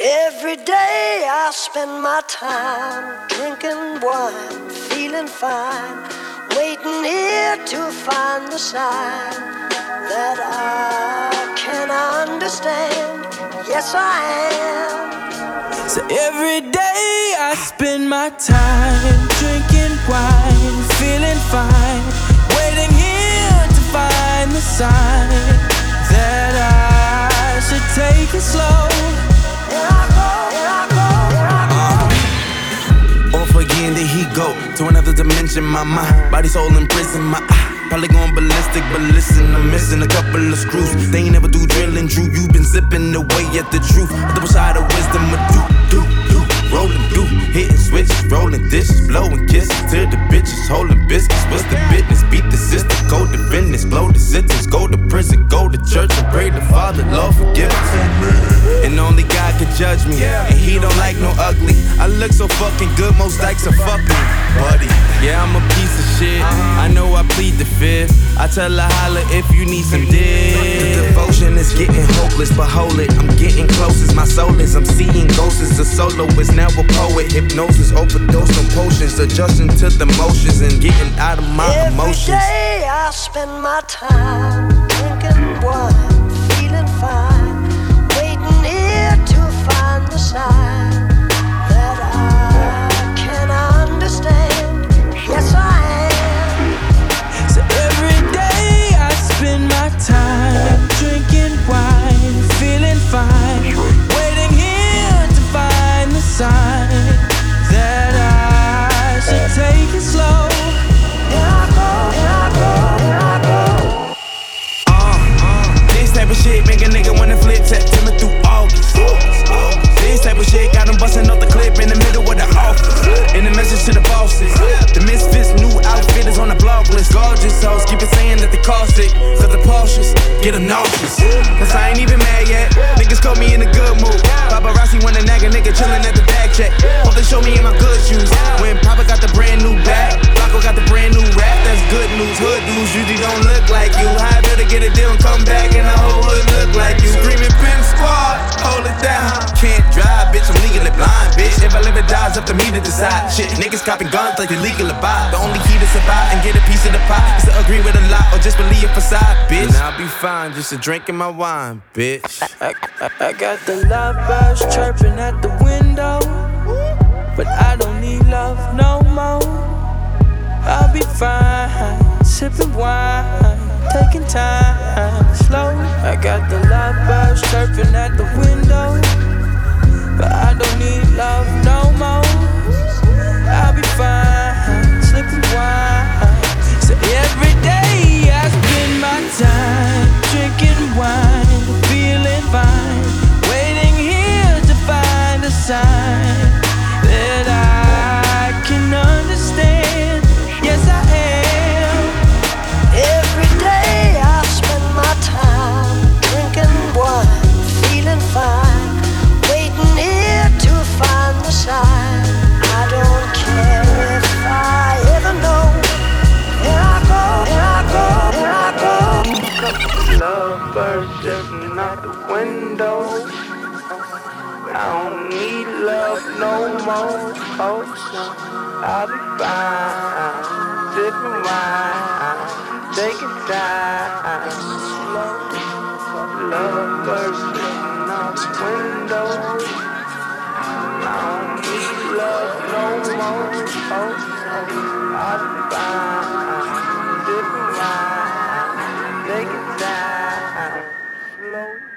Every day I spend my time drinking wine, feeling fine, waiting here to find the sign that I can understand. Yes, I am. So every day I spend my time drinking wine, feeling fine, waiting here to find the sign that I should take it slow. Off again, there he go to another dimension. My mind, body, soul in prison. My probably going ballistic, but listen, I'm missing a couple of screws. They ain't never do drilling, Drew. You been zipping away at the truth. Double side of wisdom, do, rolling, do, hitting switch, rolling dishes, blowing kisses to the bitches, holding biscuits. What's the business? Beat the system, go to business, blow the sentence, go to prison, go to church and pray to Father, Lord forgive us. And only God can judge me, and He don't like no ugly. I look so fucking good, most likes are fuck me, buddy. Yeah, I'm a piece of shit. I know I plead the fifth. I tell her holla if you need some dick. The devotion is getting hopeless, but hold it, I'm getting close as my soul is. I'm seeing ghosts as a soloist, now a poet. Hypnosis, overdose on potions, adjusting to the motions and getting out of my emotions. Every day I spend my time drinking wine, feeling fine, waiting here to find the sign that I can understand. Yes, I am. So every day I spend my time drinking wine, feeling fine, waiting here to find the sign that I should take it slow. This type of shit make a nigga wanna flip September through August. This type of shit got them busting off the clip in the middle of the office. In the message to the bosses, the misfits new outfit is on the blog list. Gorgeous hoes keep it saying that they caustic, cause the Porsches get them nauseous. Cause I ain't even mad yet, niggas caught me in a good mood. Paparazzi wanna nag a nigga chillin' at the bag check. Hope they show me in my good shoes. When Papa got the brand new bag, Flacco got the brand new rap, that's good news. Hood dudes usually don't look like you. How I better get a deal and come back and the whole hood look like you. Screaming pimp squad, hold it down. Can't drive, bitch, I'm legally blind, bitch. If I live or die, it's up to me to decide. Shit, niggas copping guns like they legal to buy. The only key to survive and get a piece of the pie is to agree with a lot or just believe a facade, bitch. And I'll be fine, just a drink in my wine, bitch. I got the love birds chirping at the window, but I don't need love no more. I'll be fine, sipping wine, taking time slow. I got the love birds chirping at the window, but I don't need love no more. I'll be fine, sipping wine. So every day I spend my time drinking wine, feeling fine, waiting here to find a sign that I can understand. Yes, I am. Every day I spend my time drinking wine, feeling fine, waiting here to find the sign. I don't care if I ever know. Here I go, here I go, here I go. Love birds jumping out the window. I don't need love no more. Oh, no, I'll be fine. Sipping wine, taking time. Love birds jumping out the window. I don't need love no more. Oh, no, I'll be fine. Sipping wine, taking time. Slow.